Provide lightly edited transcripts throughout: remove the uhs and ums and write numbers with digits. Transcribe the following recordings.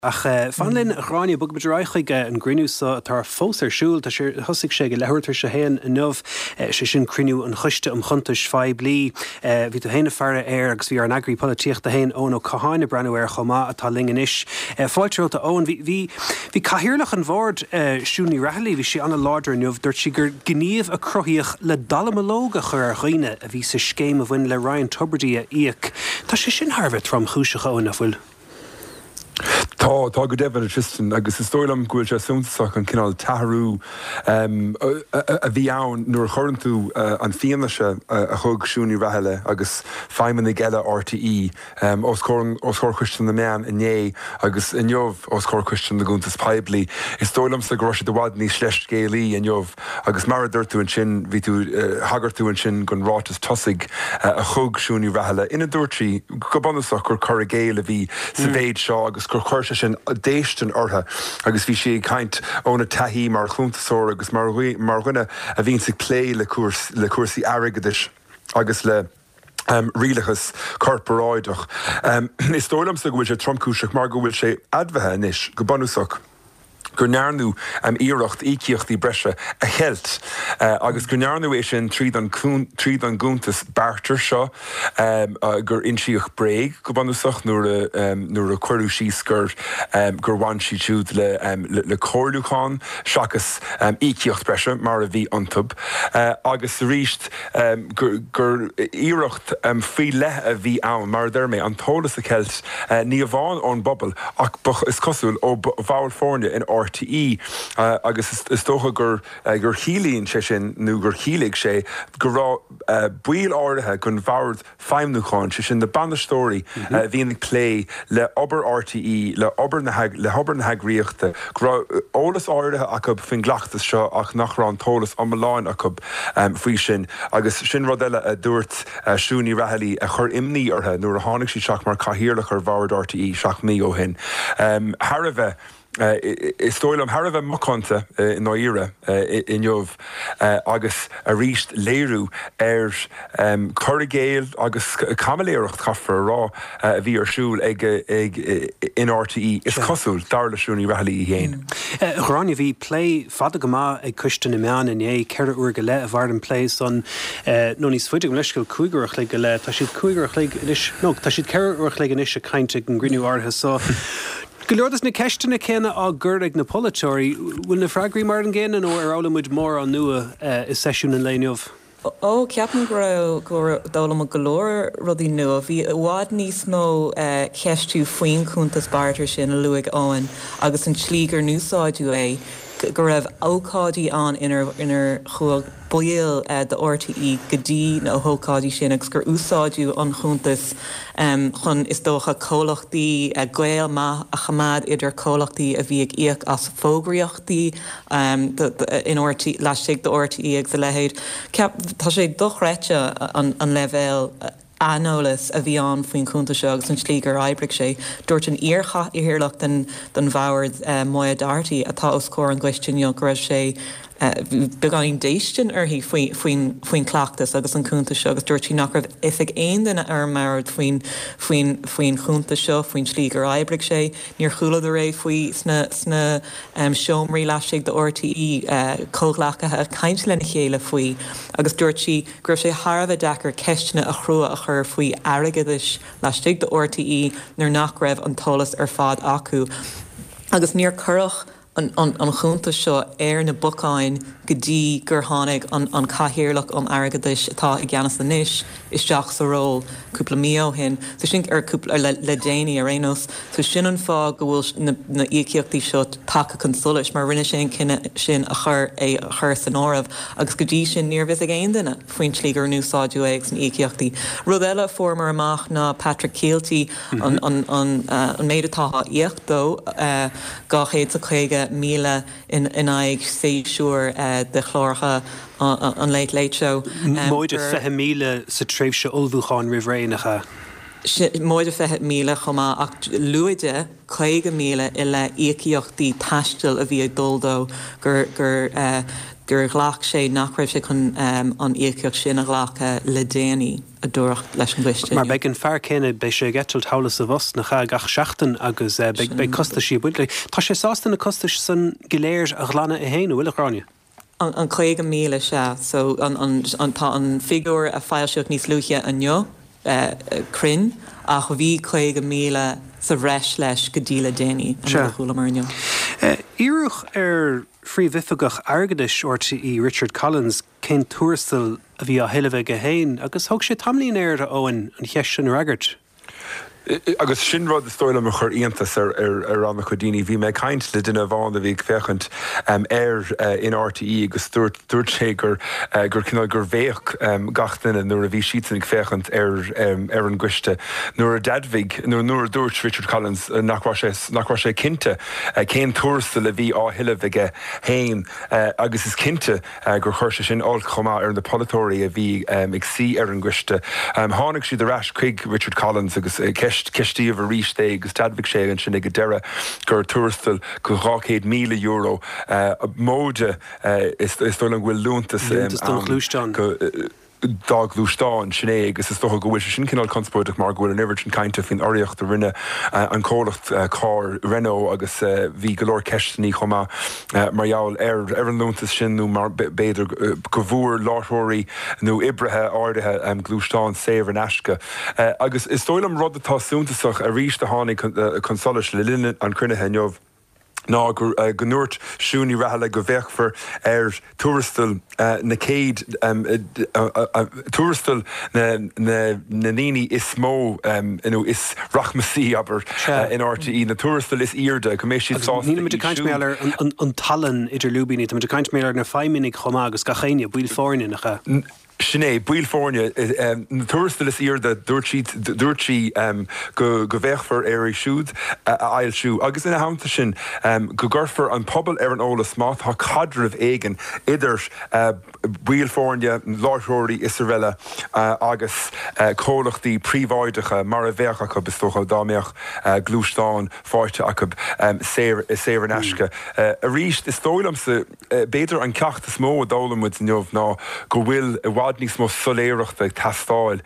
Ach fanlinn Rania bug bedreichaige an grinú sa tar fós siúil tá sé thosig sé go lehairtar se héan an nómh sé sin crinú an chuiste chuntais fáib blií hí tú héna fearre agus bhí ar an agrií políocht a héin ón ó caháinna brenuir chomá atá lingin is. Fáilteilta ón hí caihirirlach an bhórd siúní rathlaí hí sé anna láidir nuamh dúirt si gur gníomh a croíoch le dalamológa chur ar ghuine a bhí sa scéim a bhain le Ryan Tubridy a íoc. Tá sé sin Harbh trom chúiseach ón a bhfuil. Tá go defn Tristan agus is stoilm gohfuil sé súntaach an cinál tathú a bhí ann nuair chorann tú an fianaise a thug siúní rathile agus feimimena geile RTE os chóir cuistean na meán inné agus inneomh os chóir cuistean na gúntas peblií. Is stoilm sa groisi do bhd níos leis céalaí inneomh agus mar dúirtú an sin bhí tú hagartú an sin gon rátas tosaigh a thug siúní rathile. Ina dúirtí go bonach gur chur géile bhí sa bhéid seo agus gur chuirse sin a déistin ortha agus bhí sé caint óna taihí mar chlúntasóir agus mar rinne a bhín sa lé le cuasaí airgadis agus le rialachas corporáideach. Is tólam sa go bhfuil sé tromcúiseach mar go bhfuil sé admhethe inis go bonúsach gur nearnú íireacht ícíochtaí breise a cheilt agus gur nearnú é sin tríd an gúntas bartar seo gur insíoch breig go banúsach nuair a chuirú síos gur bhain si siúd le cóirlúcháin seachas ícíocht breise mar a bhí antub agus ríist gur íireacht fao le a bhí ann mar dermé an tólas a cheilt ní a bháin ón bobbal ach is cosúil ó bháil fórne in RTE agus is tócha gur chiílíonn sé sin nó gur chiíligh sé gur rá buíl áirithe gon bhard feimnúcháin sé sin na bandastóirí bhíon lé le obair RTE le obair na heagríochta gur ólas áirithe acu fin gleachtas seo ach nach rá an tólas am láin acu faoi sin agus sin rud eile a dúirt siúní rathlaí a chur imní orthe nuair a tháinig sí seach mar caihirirlach ar bhard RTE seach mí ó hin. Harbheith is stoilm Harbheith macánta in áire inneomh agus a ríist léirú ar chorigéil agus camaléireacht chafar rá a bhí ar siúil ag in RTE. Is cosúil dar le siúní rathlaí héin. Gráinne bhí play fada go má ag cuistean na meán in é ceir uair go le a bhar an play son nó níos fuidir go leiscail cúigeach le go le tá siad cúigeach le tá siad ceir uair le an is a cainte an grinú átha so Gulordas na ceistena céna á gurdaigh na polatóirí bhfuil na freagraí mar an ggéanaan ó ar álamid mór an nua is seisiún an léineomh. Ó ceapan gur dálam a golóir rudí nua bhí bhád níos mó ceistú faoin chuntas bartar sin a luigh áin agus an slígur núsáidú é go raibh ócádaí an inar chuil buil de RTE go dtí na ócádaí sin agus gur úsáidú an chuntas chun is dócha cólachtaí gail má a chamad idir cólachtaí a bhí ag íoc as fógraíochtaí in RTE leistigh de RTE ag sa lehéid. Tá sé dochreite an levéil anolalas a bhí an faoin chunta seo agus an slígur eibrig sé dúirt an íorcha ihirirlach den bhhard Moya Darty atá os cór an gcuistin go raibh sé begáin déistin ar hí faoin cleachtas agus an chunta seo agus dúirt sí nach raibh is ag aon duine ar mar faoin chunta seo faoin slígur eibrig sé níor chuúla a ré faoi sna seomraí leistigh de RTE cóghlachathe caint lena chéile faoi agus dúirt sí gur sé Harbheith dechar ceistena a chrua a chur faoi airgadis leistigh de RTE nar nach raibh an tolas ar fad acu agus níor curach an chunta seo ar na bucáin go dtí gur tháinig an caihirirlach an airgadis atá i gceannas na níis isteach sa ról cúpla mío hin so sin ar le déine a rénos so sin an fá go bhfuil na ícíochtaí seo take consolis mar rinne sin cinenne sin a chur san áramh agus go dtí sin níor bhís ag aon duine faoin slígur núsáidú ag san ícíochtaí. Rud eile formar amach ná Patrick Keelty an méidirtá íocht dó 250,000 in aig sé siúr de chlárcha an Late Show. Móide 50,000 sa tréimh se olbhúcháin rihréanacha. Móide 50,000 chumá ach luide 50,000 i le ícíochtaí taistil a bhí ag duldó gur gur ghlach sé nach raibh sé chun an íoceach sin a ghlacha le déanaí a dúach leis an gcuiste. Mar beag an fear céine bei sé getalt tálas a bhos nach gach seachtain agus bei costa sí buintla. Tá sé sásta na costais san giléir a ghlana a héanú bhfuil aráine. An 5,000 se, so tá an figúr a fáilseach níos luúthe anneo crin ach bhí 5,000 sa bhreis leis go díla déanaí an chuúla marneo. Iarúch phríomhifigach airgeadis RTE Richard Collins cén túrastal a bhí a heileheith go héin, agus thug sé tamlíon air a óin an cheist sin ragart. Agus sinrád is stoile me chur íontas ar an chodíine bhí me caiint le duine bháin a bhí fechant in RTE agus dúirt sé gur cinál gur bhéoch gachtainna nuair a bhí sian fechant ar an gcuiste. Nuair a dadmhíh nuair a dúirt Richard Collins nachrá sé cinnte cén túrastal a bhí áhiilehige héin agus is cinnte gur chuirse sin áil chomá ar na polytóirí a bhí ag si ar an gcuiste. Tháinig siad arás chuig Richard Collins agus ceistíomh a ríiste agus tadmhíh sé an sin ag deire gur túrastal go €200,000 móide is dóil an bhfuil lúntas dáglústáin sinné agus is stocha gohfuil sin cinál conspóideach mar gohfuil an Everton cainte fin áíocht a rinne an cólacht cá Renault agus bhí go leor ceistení chomá marall ar an lúntas sin nó mar beidir go bhúr láthirí nó ibrethe áirithe glústáin séir an eisce. Agus is dóil am rud atá súntasach a ríist a tháinig consolis le linne an crunethe neomh. ná gur gnúirt siúní rathe go bhéchfar ar túrastal na céad túrastal na níní is mó is rachmasí aber in RTE na túrastal is irde go mééis siad ní muidir caiint méar an talan idir lúbíní, muidir caiint méar na 5 minic chomá agus gachéine bhuiil fáine nach Sinné buil fórne na túrastal is irde dúirtí go bhéchfar ar siúd ail siú. Agus ina hamta sin go ggurfar an pobl ar an ólas má tá cadrah éigen idir buil fórne láithróirí Israile agus cólachtaí príomháidecha mar a bhéchacha bestocha dáméoch glústáin fáite acu séir an eisce. A ríist is tólamsa béidir an ceachta smó a dálamid neomh ná go bhfuil níos mó soléireachta tastáil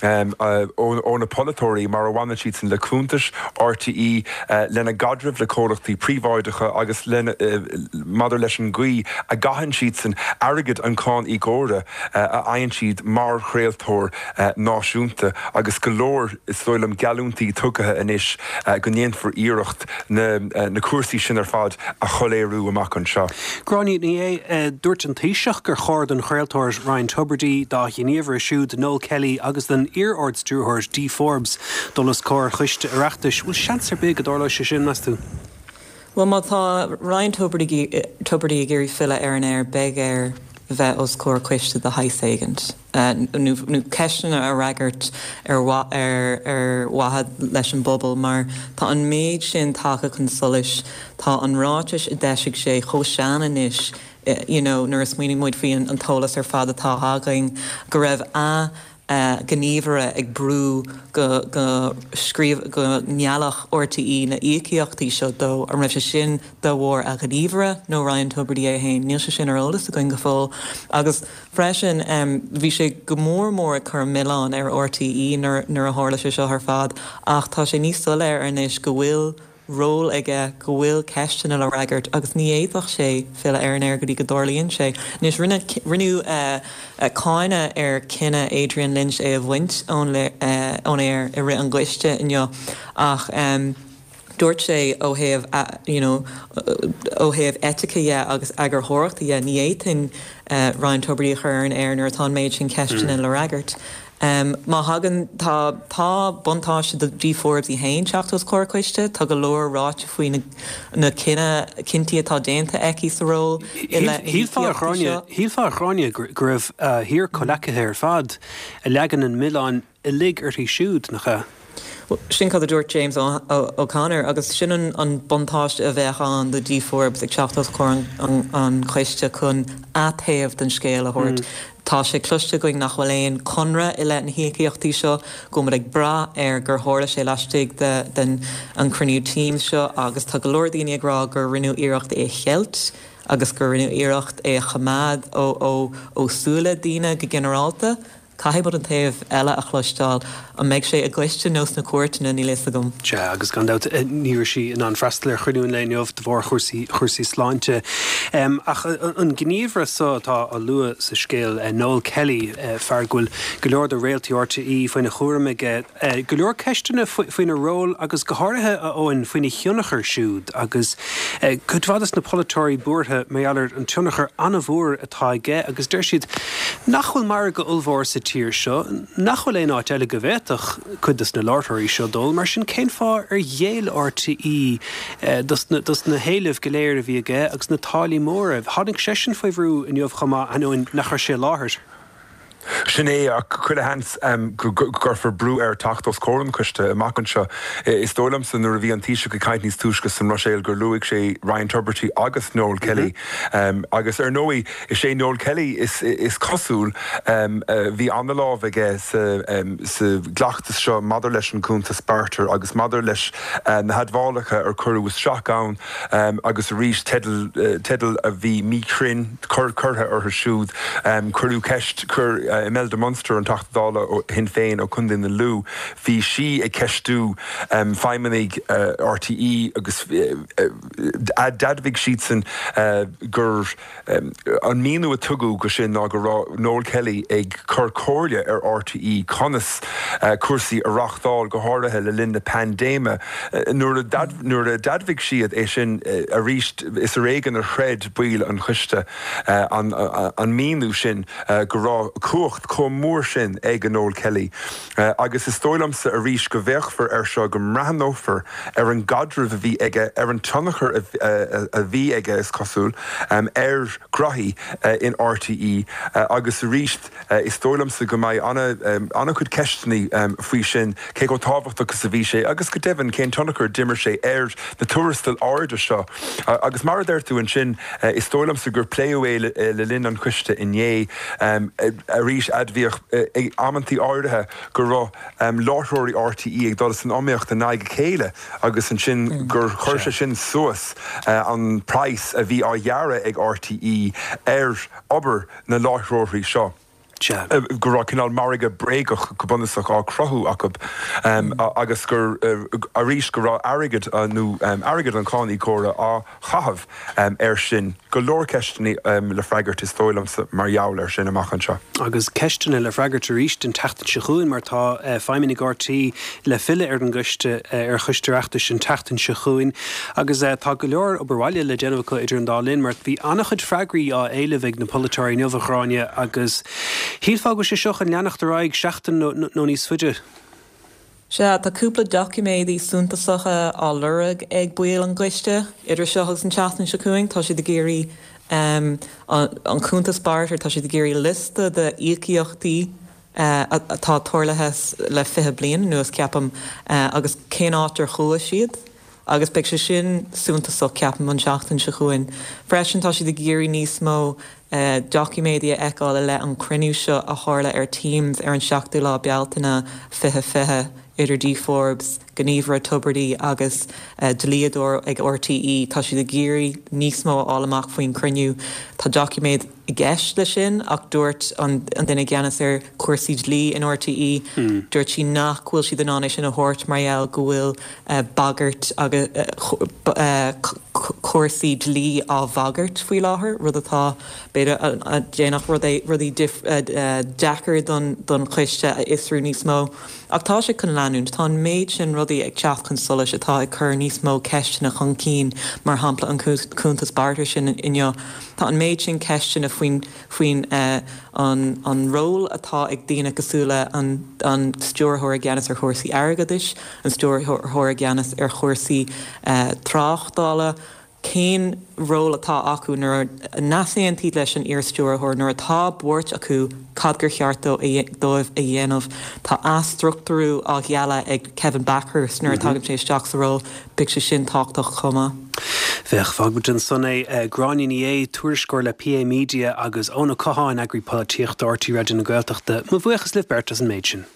ó na polytóirí mar a bhhaine siad san le cúntais RTE lena gadrah le cólachtaí príomháidecha agus lena madidir leis an gcuí a gahan siad san airgid an cáin í ggóra a aon siad mar chréaltóir náisiúnta agus go leor is dóil am gealúntaí tugathe inis go ndéanfar iireacht na cuasaí sin ar fad a choléirú amach an seo. Gráinní ní dúirt an taoiseach gur chóir an chréaltóir Ryan Tubridy dá Gníomhar siúd Noel Kelly agus den iarords drúthairs D. Forbes dolas cóir chuiste ireachtais bhfuil seansar big a dárla sé sin meú. Well má tá Ryan Tubridy a géirí fila ar an air beg ar bheith os cóir chuiste de haithségant. Nu ceisina a ragart ar wathad leis an bobbal mar tá an méid sin tacha chun solis tá an ráis i deisiigh sé chóseananis nuair is muoine muid faoin an tólas ar fad atá hagaing go raibh gníomhare ag brú go scríomh go nealach RTE na íoceachtaí seo dó ar raibh sé sin do bhór a gníomhare nó Ryan Tubridy a hain níl sé sin ar olalas a going go fóil agus freisin bhí sé go mór chur Milán ar RTE nuair a hála sé seo ar fad ach tá sé níos sul ar inis go bhfuil ról aige go bhfuil ceistena le ragart agus ní éadfach sé fila ar an air go dtí go dárlaíonn sé. Nís rinneú cáine ar cinenne Adrian Lynch é a bhaint ón air i ri an gcuiste inneo ach dúirt sé óhéamh etice agus agur thóirachta ní étain Ryan Tubridy chur an air nuair tá méid sin ceistena le ragart. Má hagan tá buntáiste do D. Forbes í hain seachtas cóir chuiste, tá go leor ráite faoin na cinntií atá déanta eici sa ró. Híl fá chráine gur raibh hir cholecathe ar fad a legan an Milán i lig artí siúd nach Sin cad a dúirt James O'Connor agus sin an buntáiste a bheith an do D. Forbes ag seachtas cóir an chuiste chun athéamh den scéal a thuirt. tá sé cloiste going nach bhfuil éon conra i le an hiíochttaí seo go mar ag bra gur thála sé leistigh den an cruniú team seo agus tá go leor daoine agrá gur rinú iirecht é chealt agus gur rinú iirecht é chamád ó súla daoine go generalta. Caibod an taobh eile a chluisteáil an méid sé a gcuiste nós na cuairteanna ní leis agam. Te agus gan dat níir si in an freistal chuún leomh de bhór chuirsaí sláinte. Ach an gníomhre sa tá a lua sa scéal Noel Kelly feargúil go leor de réaltaí RTE faoine chuirmeige go leor ceistena faoine ról agus go háirithe a óin faoine thionnachar siúd agus chudhadas na polatóirí buairthe méallar an tionnachar anna bhór atá ige agus deir siad nachfuil mar go ulmhór sa tír seo nachfuil éon áit eile go bhéach chudas na láirthirí seo dul mar sin cén fá dhéal RTE dus na héileh go léir a bhí aige agus na tálaí móra hánig sé sin faoihrú in jobh chama anúin nachar sé láthir. Sinné a chuile hens gur for brú tachtós córan chuiste amachchan seo is dólam san nuair a bhí an tíise go caiint níos túisce san Roséil gur luigh sé Ryan Tubridy agus Noel Kelly agus nóí is sé Noel Kelly is cosúil bhí an láh aige sa gleachtas seo madidir leis an cúnta spartar agus madidir leis na headmhálacha ar curú seachán agus rís tedal a bhí mícrin curtha ar siúd curú ceist Imelda Munster an tachtdála hin féin ó chun na lú hí si ag ceistú feiminig RTE agus dadmhíh siad san gur an míú a tugu go sin ná go Noel Kelly ag cóirle ar RTE conas cuasaí a rachtdáil go háirithe le linn na pandéime nuair a dadmhíh siad é sin a ríist is a réigen ar chreid buil an chuiste an míú sin go rá cuacht com mór sin ag an Noel Kelly. Agus is tóilamsa a rís go bhéchfar ar seo go mrahanófar ar an gadrih a bhí aige ar an tionachar a bhí aige is cosúil ar grathí in RTE agus a ríist is tóilamsa go mbeidh anna chud ceistení faoi sin cé go tábhacht agus a bhí sé agus go deimhin cén tionachar dimmer sé ar na tuairistal áirde seo agus mar d'irtú an sin is tóilamsa gur pléú le linn an chuiste inné a rís admhíoch ag ammantí áirithe go rá láithreoirí RTE ag dolas an omíocht a naige chéile agus an sin gur chuirse sin suas an price a bhí á dhearra ag RTE ar obair na láithreoirí seo. Gur cinál marige bréigech go bunasach á crothú agus gur a rís go rá airigid nó airigid an cánaí córa á chahabh ar sin go leor ceistení le freigart is tóilamsa mar jaall ar sin amachchan seo. Agus ceistena le freigart a ríist an teachtain sechuin mar tá feiminig RTE le fille ar an guiste ar chuisteachtas an teachtain sechuin agus tá go leor oberhaile le déanamhacha idir an dálinn mar bhí annach chud freigraí á éilehigh na polatóirí Nuachráine agus hífá go sé seoch an leannacht a raig seachtain nó níos fuide. Se táúpla documéidí súntasacha á lurag ag buil an gcuiste idir seochas an teachtain secuing tá si de géirí an cúnta spartar tá si de géirí lista de íochtaí atá toirlathes le 5 bliain nuas ceapam agus cén átar chua siad agus beag sé sin súntasach ceapam an teachtain sechuin. Freisin tá si de géirí níos mó documédia eáile le an cruniú seo a tharla ar Teams ar an 7 lá bealtainna 5 idir Forbes, Gníomhra Tubridy agus Deliador ag RTE tá si de géirí níos mó álamach faoin cruniú tá documéid i gceist le sin ach dúirt an duine gceannas ar cuasaí dlí in RTE dúirt si nachhfuil si den ána sin a thuirt marall go bhfuil bagart agus cuasaí dlí á bhagart faoi láthair rud atá beidir a déanach rudí dechar don chuiste a isrú níos mó ach tá sé chun leanún tá méid sin rudí ag teach chun solas atá ag chur níos mó ceistena chun cín mar hampla an cúntas bartar sin inneo tá an méid sin ceistena faoin an ról atá ag daine cosúla an stúrthóir gceannas ar chóirsaí airgadis an stúrthóir gceannas ar chóirsaí tráchtála cén ról atá acu nuair nasaíon tí leis an iarstúrthóir nuair atá buirt acu cadgur cheartó dóibh a dhéanamh tá astruchtúrú á gheala ag Kevin Bakhurst nuair tágam sé isteach sa ról beag sé sin táchtach chuma. Bheith fágbúin sanna gráinin é tuairiscóir le PA Media agus óna cáin agripatíocht ortí raidir na Gaeltachta, má bhuachas libbertas an méidsin.